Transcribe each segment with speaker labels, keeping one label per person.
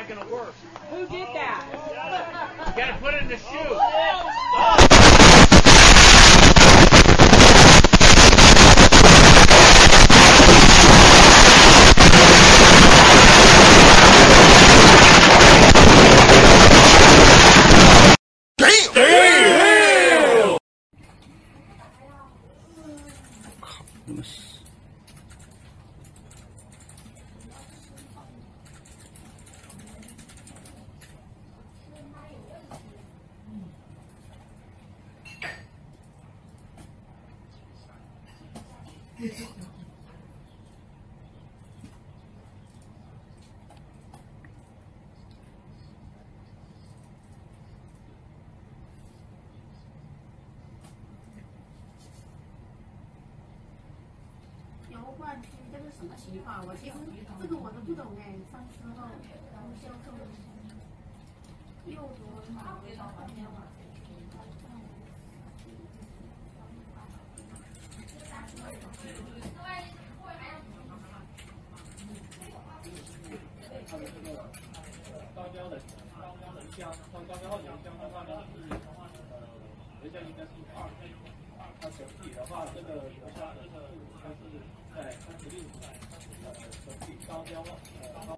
Speaker 1: not going to work.
Speaker 2: Who did that?
Speaker 1: You got to put it in the shoe.
Speaker 3: 油罐区这个什么型号？我其实这个我都不懂哎。上次后，然后销售又多嘛？
Speaker 4: 高标的箱，高标后油箱的话呢是油箱应该是2，它整体的话这个油箱它是在36，整体高标了。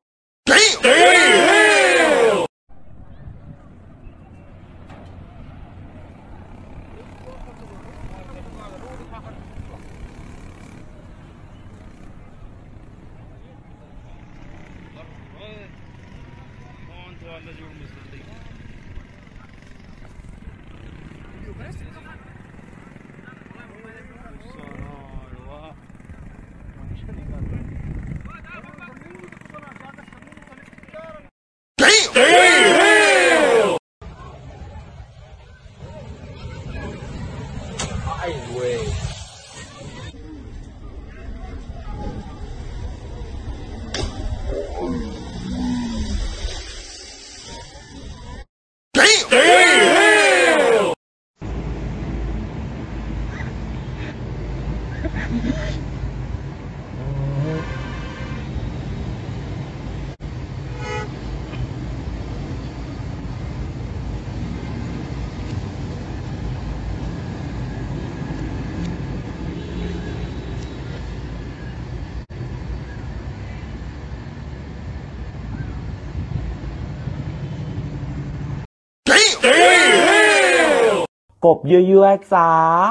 Speaker 5: กบยั่วๆจ้า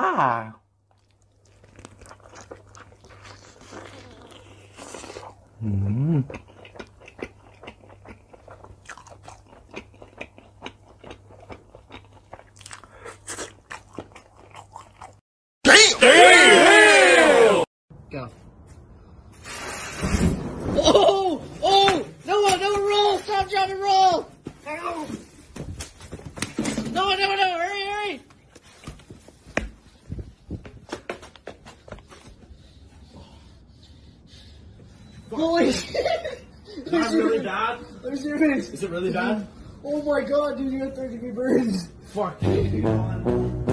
Speaker 2: Oh! No, roll! Stop, drop, and roll! No, hurry! Holy shit!
Speaker 1: Is that really bad?
Speaker 2: I'm serious.
Speaker 1: Is it really bad?
Speaker 2: Oh my god, dude, you got 30-degree burns.
Speaker 1: Fuck you.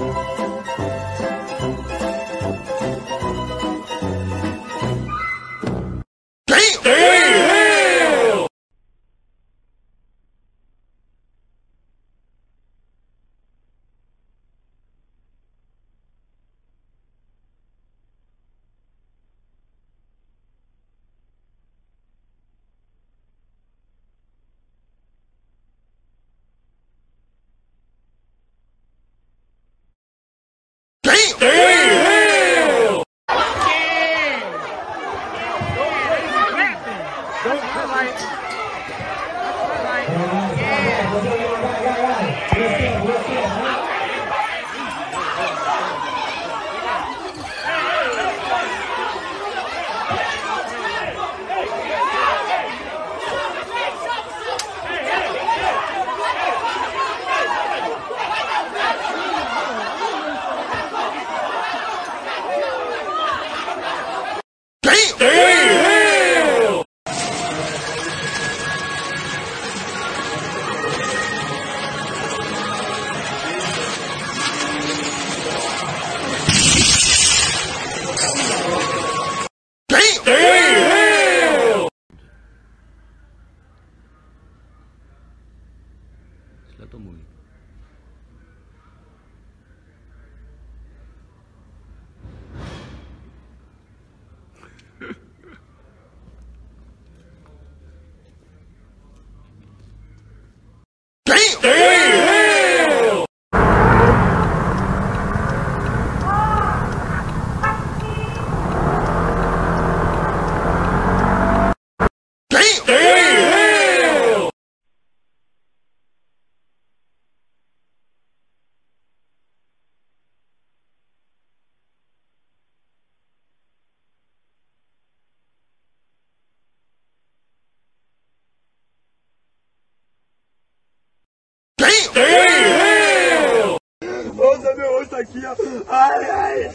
Speaker 6: aqui, ó. Ai,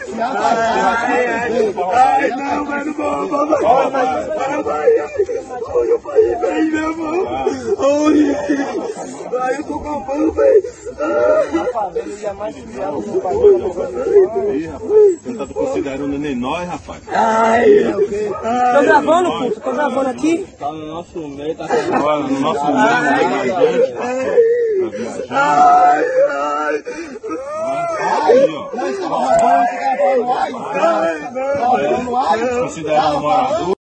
Speaker 6: não, mano, olha eu falei, velho, meu irmão. Ai, eu tô com fome, velho.
Speaker 7: Ele jamais se vier no bagulho.
Speaker 8: Aí, rapaz. Você tá considerando nem nós, rapaz.
Speaker 7: Tô gravando, puto? Tô gravando aqui?
Speaker 8: Tá no nosso meio, tá no nosso meio, considerando morador.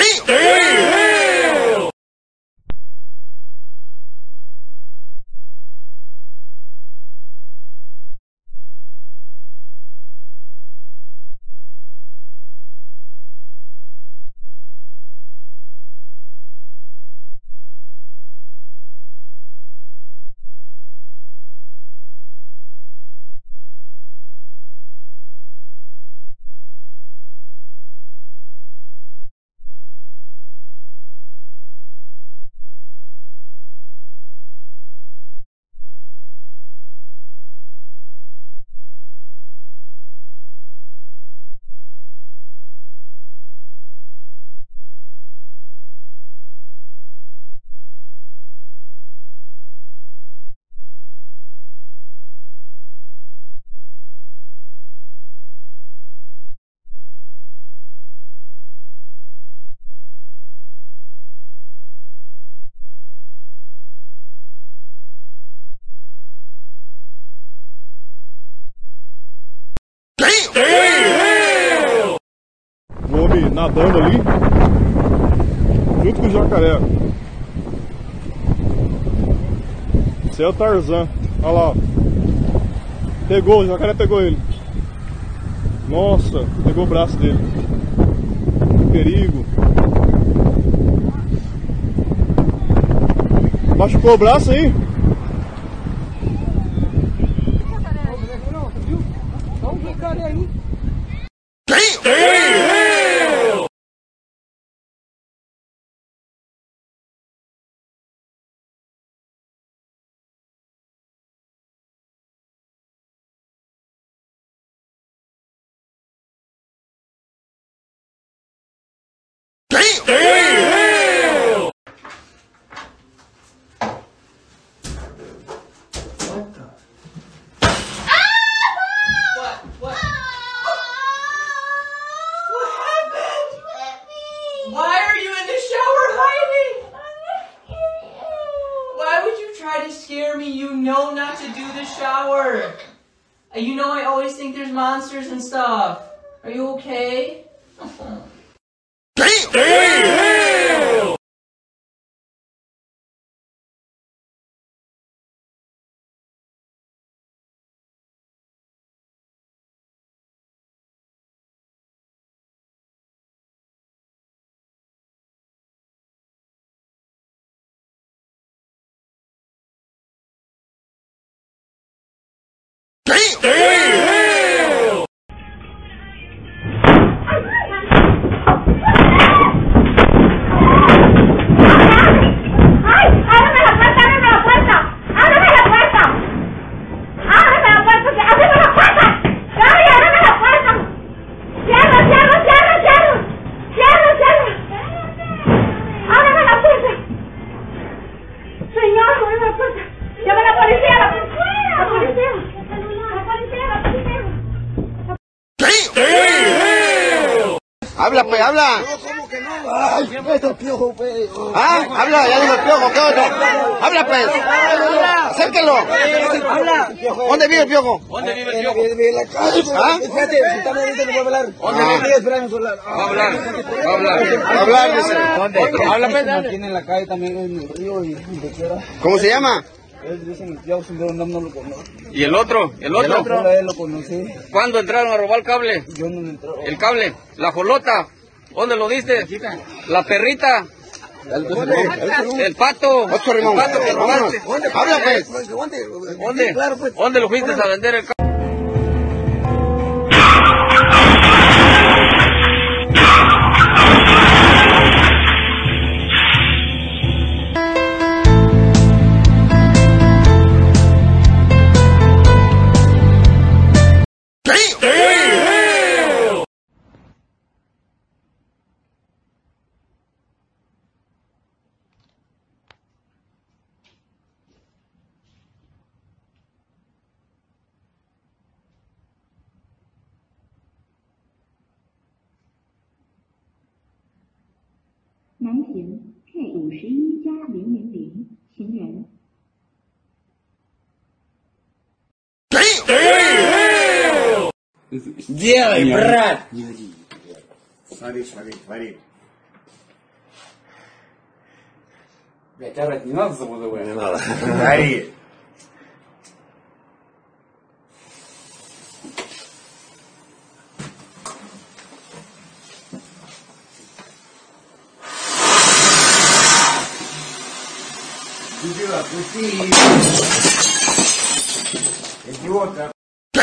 Speaker 9: O homem nadando ali, junto com o jacaré. Esse é o Tarzan. Olha lá, ó. Pegou, o jacaré pegou ele. Nossa, pegou o braço dele. Que perigo. Machucou o braço aí?
Speaker 7: Olha o jacaré aí.
Speaker 10: Why are you in the shower hiding? Why would you try to scare me? You know not to do the shower. You know I always think there's monsters and stuff. Are you okay?
Speaker 6: Habla, pues, habla.
Speaker 2: ¿Cómo que no? Ay, vete el piojo, pues.
Speaker 6: Ah, habla, ya dijo el piojo, ¿qué otro? Habla, pues. Acérquelo.
Speaker 2: Habla.
Speaker 6: ¿Dónde vive el piojo?
Speaker 2: ¿Dónde vive el piojo? Vive en la calle.
Speaker 6: ¿Ah?
Speaker 2: Fíjate, si está ahorita no puedo hablar. ¿Dónde vive? Espérame, celular.
Speaker 6: Hablar, dice.
Speaker 2: ¿Dónde?
Speaker 6: Habla, pues.
Speaker 2: Aquí en la calle también en el río y donde quiera.
Speaker 6: ¿Cómo se llama?
Speaker 2: Él dice el piojo, pero no lo conozco.
Speaker 11: ¿Y el otro? ¿El otro?
Speaker 2: Él lo conocí.
Speaker 11: ¿Cuándo entraron a robar el cable?
Speaker 2: Yo no me entró.
Speaker 11: ¿El cable? ¿La jolota? ¿Dónde lo diste? ¿La perrita? El pato. El pato que robaste.
Speaker 6: Habla, pues.
Speaker 11: ¿Dónde lo fuiste a vender el cable?
Speaker 12: 南行 K51+000行人。
Speaker 11: Делай, брат!
Speaker 6: Смотри, смотри, смотри.
Speaker 11: Блять, орать не надо забудовать?
Speaker 6: Не надо. Смотри. Дебила, отпусти. Идиотка.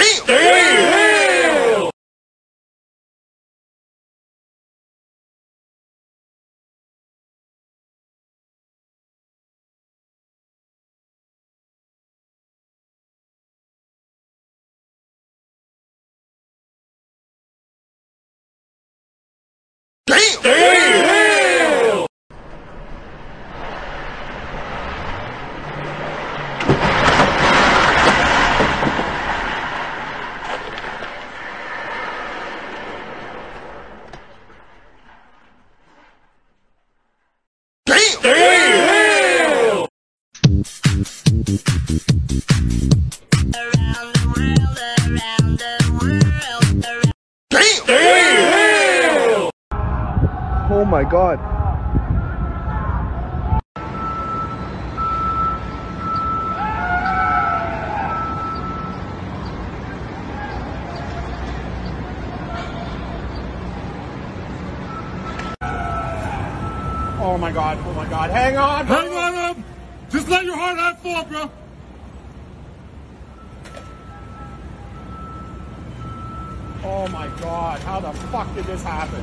Speaker 9: Oh my god.
Speaker 1: Oh my god, oh my god. Hang on! Hang on! Just let your heart out fall, bro! Oh my god, how the fuck did this happen?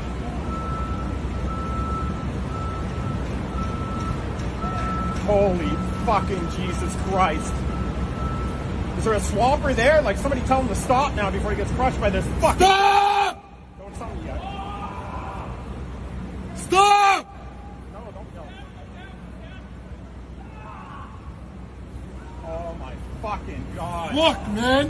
Speaker 1: Holy fucking Jesus Christ. Is there a swamper there? Like, somebody tell him to stop now before he gets crushed by this fucking... Stop! Don't tell me yet. Stop! No, don't yell. Oh my fucking god. Look, man!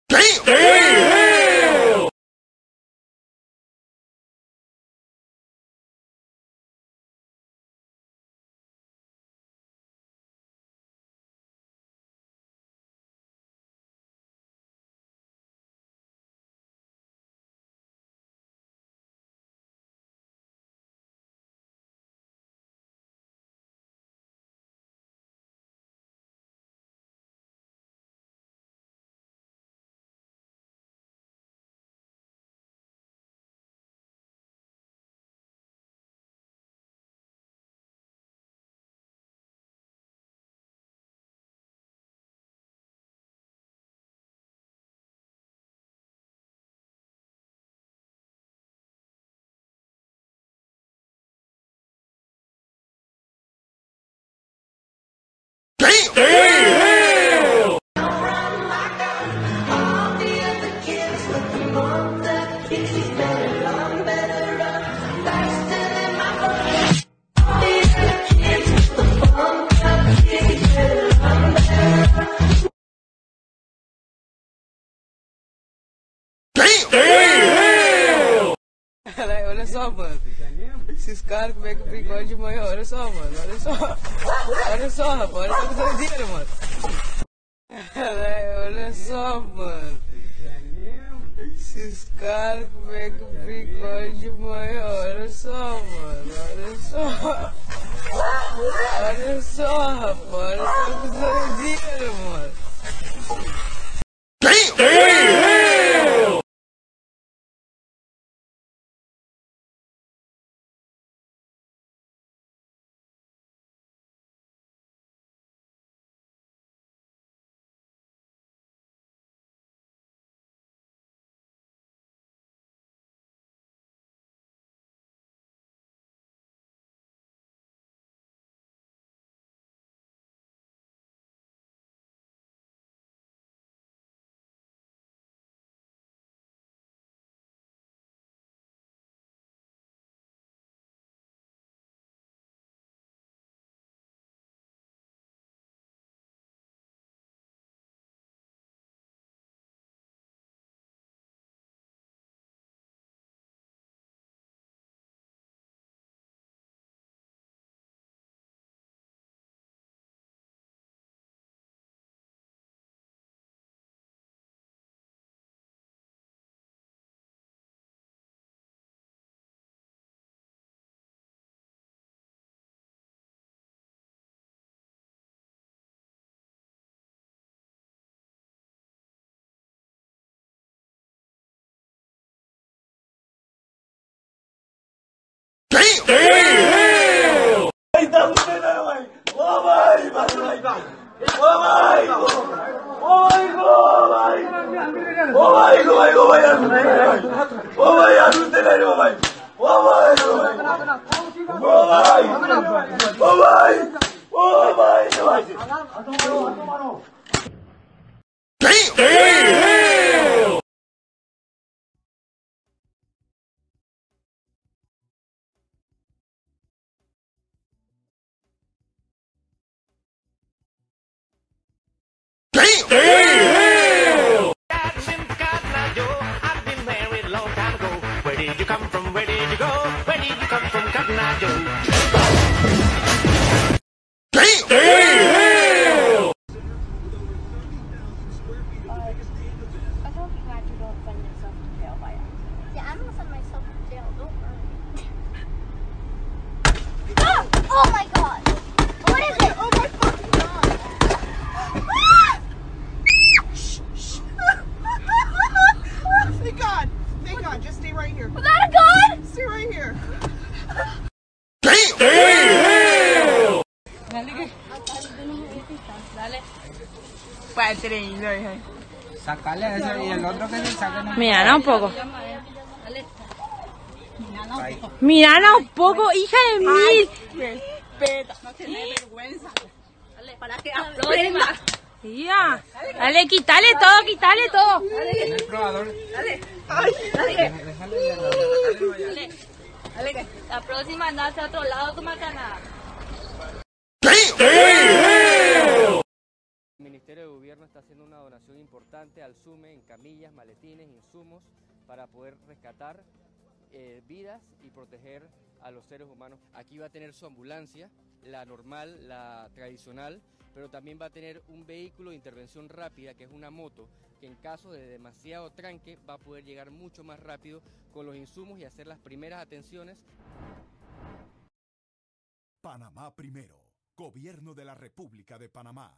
Speaker 7: Olha só, mano. Esses caras como é que brincam de manhã? Olha só, mano. Olha só. Olha só, rapaz. Olha só que doideira, mano. Olha só, mano. Esses caras como é que brincam de manhã? Olha só, mano. Olha só. Olha só, rapaz. Olha só que doideira, mano.
Speaker 3: Oh my god! What is it? Oh my fucking god!
Speaker 12: Thank God! Thank God! Just stay right here.
Speaker 3: Was that a gun?
Speaker 12: Stay right here.
Speaker 7: Dale. Pues lindo,
Speaker 2: Sácale eso y el otro que se saque.
Speaker 7: Mírala un poco. Mírala un poco, hija de mil.
Speaker 12: Respeta, no tenés vergüenza.
Speaker 3: Dale, para que aprenda.
Speaker 7: Ya. Dale, quítale todo, quítale todo.
Speaker 2: El probador.
Speaker 3: Dale.
Speaker 2: Déjale.
Speaker 3: Dale, que la próxima anda hacia otro lado, tu macana.
Speaker 13: El Ministerio de Gobierno está haciendo una donación importante al SUME en camillas, maletines, insumos para poder rescatar vidas y proteger a los seres humanos. Aquí va a tener su ambulancia, la normal, la tradicional, pero también va a tener un vehículo de intervención rápida, que es una moto, que en caso de demasiado tranque va a poder llegar mucho más rápido con los insumos y hacer las primeras atenciones.
Speaker 14: Panamá Primero, Gobierno de la República de Panamá.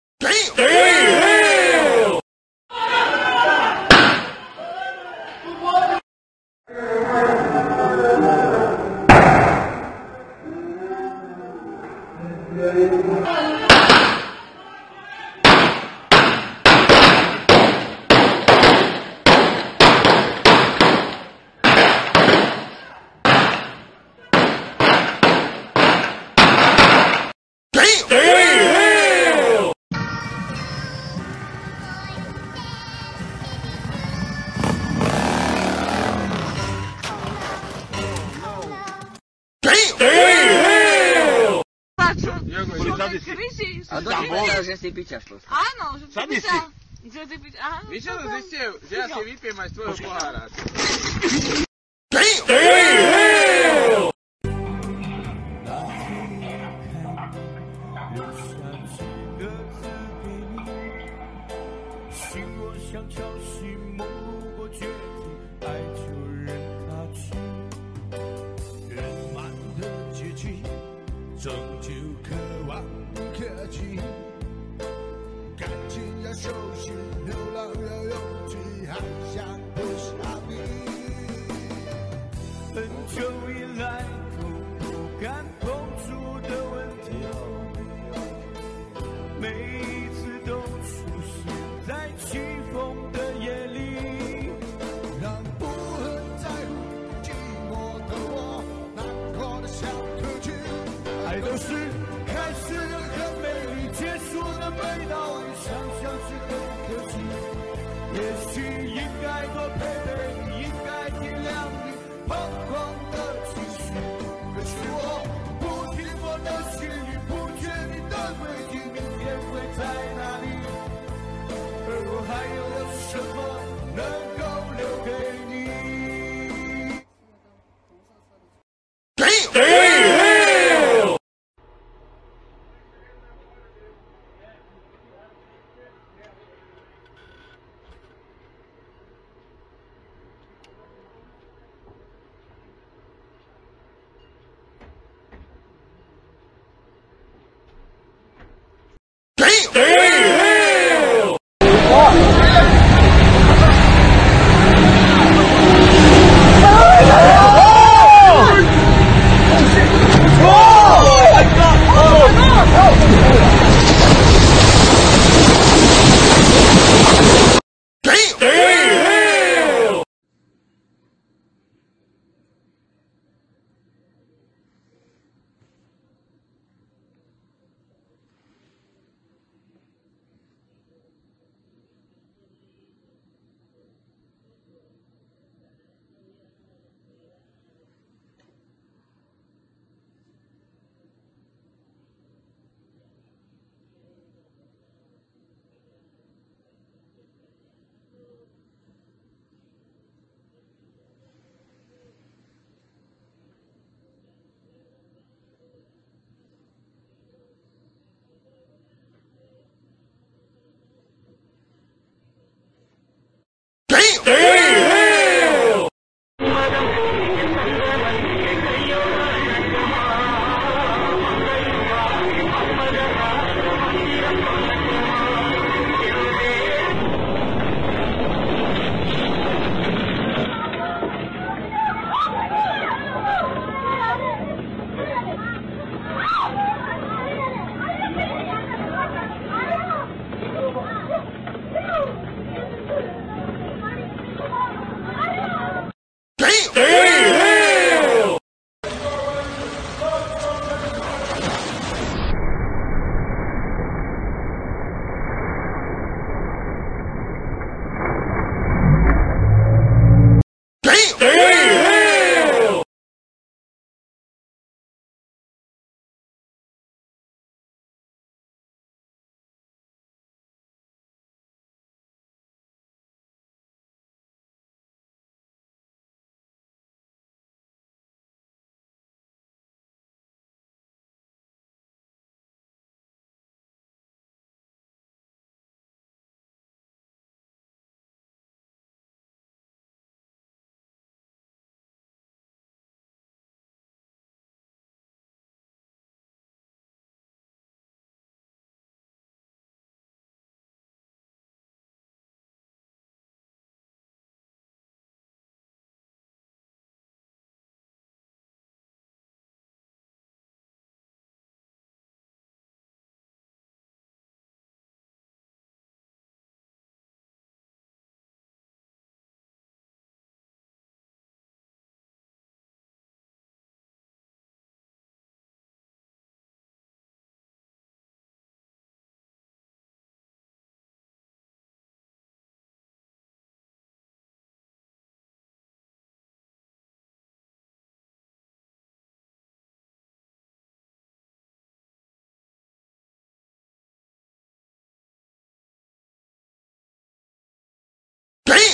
Speaker 11: A do tambor já se pichas.
Speaker 12: Ah, não, já
Speaker 11: Sabe
Speaker 12: te
Speaker 11: se?
Speaker 12: Já te ah,
Speaker 11: Wiecie, no zechcie, ja się wypiję, masz twoją pohara.
Speaker 14: 终究渴望可及，感情要修行，流浪要勇气，还想不下你。很久以来都不敢碰触的问题，每一次都出现在起风的夜里，让不很在乎寂寞的我难过的想哭泣。爱都是开始的很美丽，结束的美到想象是很可惜。也许应该多陪陪你，应该体谅你彷徨的情绪。可是我不听我的心语，不确定的轨迹，明天会在哪里？而我还有什么能够留给你？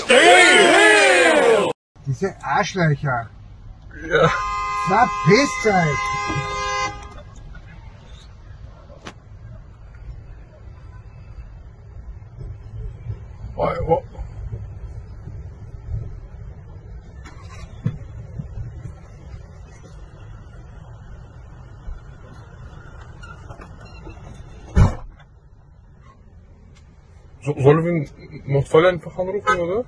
Speaker 15: Diese Arschlöcher. Ja. Verpisst euch.
Speaker 9: Sollen wir ihn Notfall einfach anrufen, oder?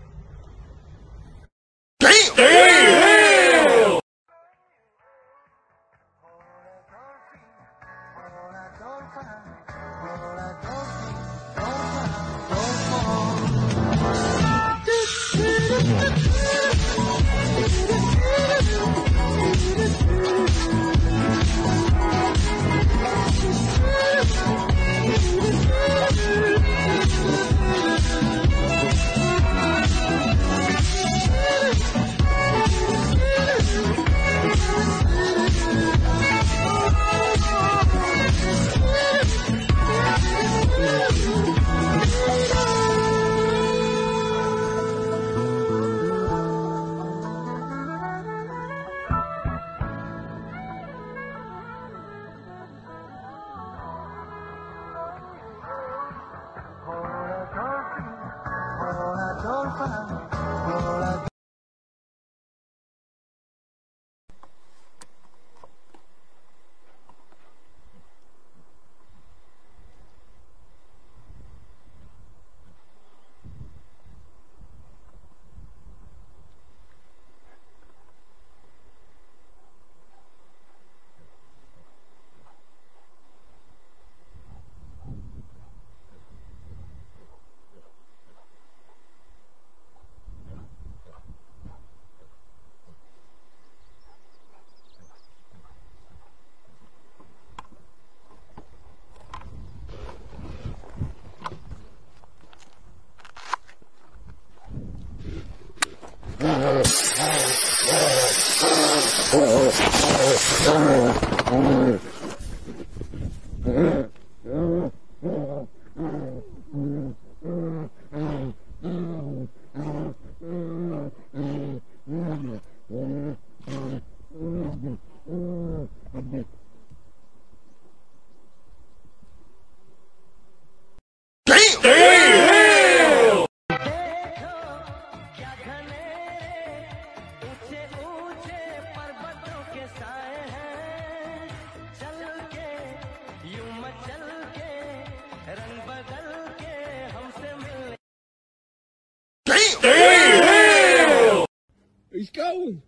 Speaker 9: He's going.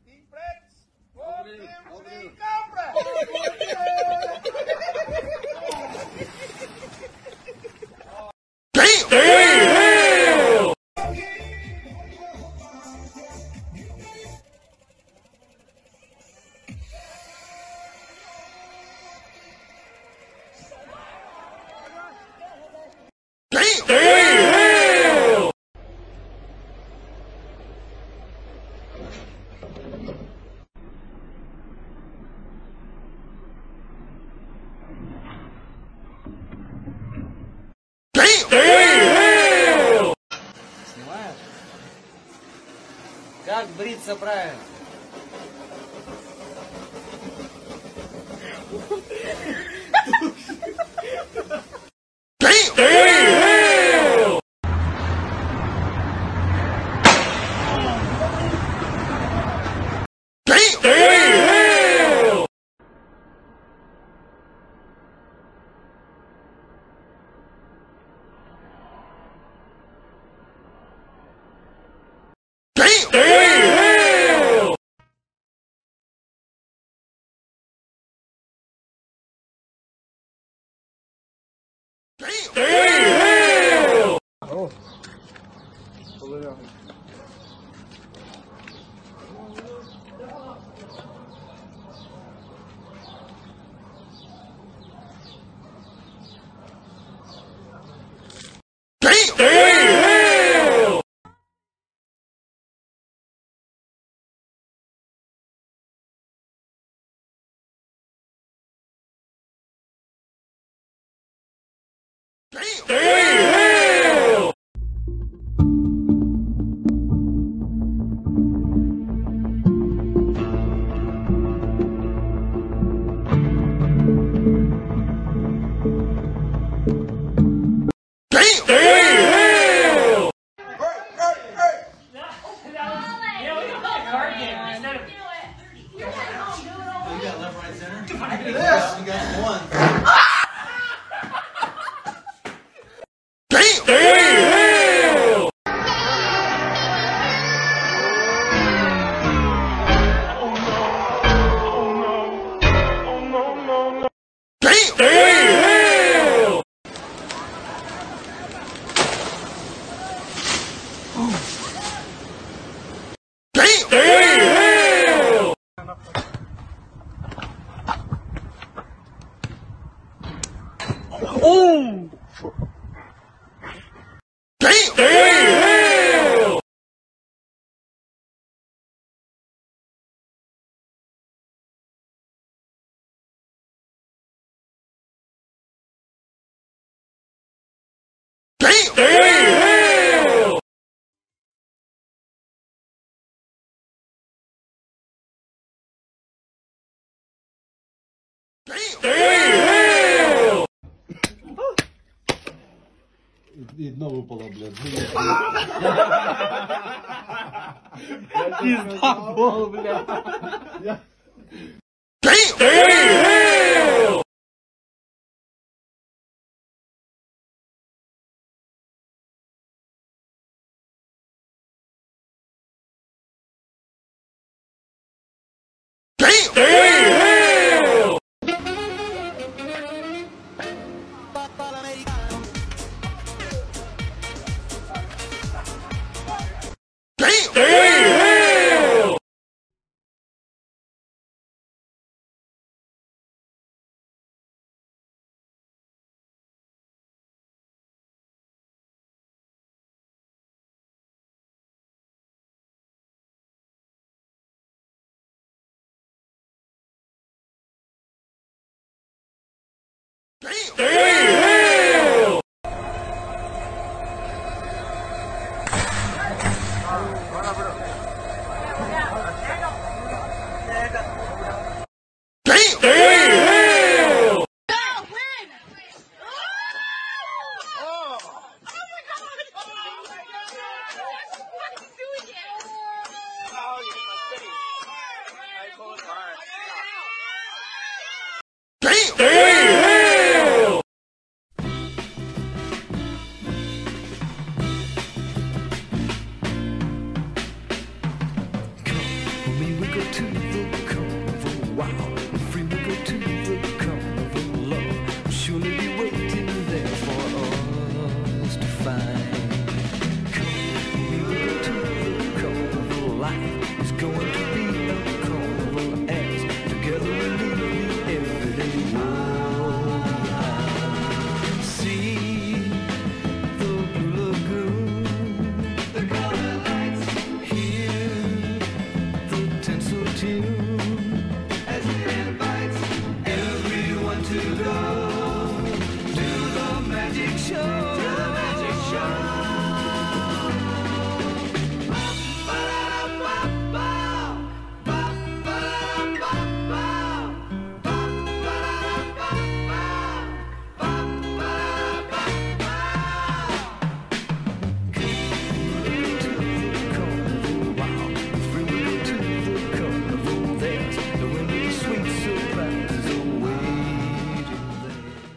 Speaker 11: Как бриться правильно?
Speaker 14: You got one.
Speaker 6: Damn! Damn! Damn! Oh! Damn! Damn! Damn! Damn! Damn!
Speaker 9: И дно выпало, блядь.
Speaker 14: Пизда, блядь.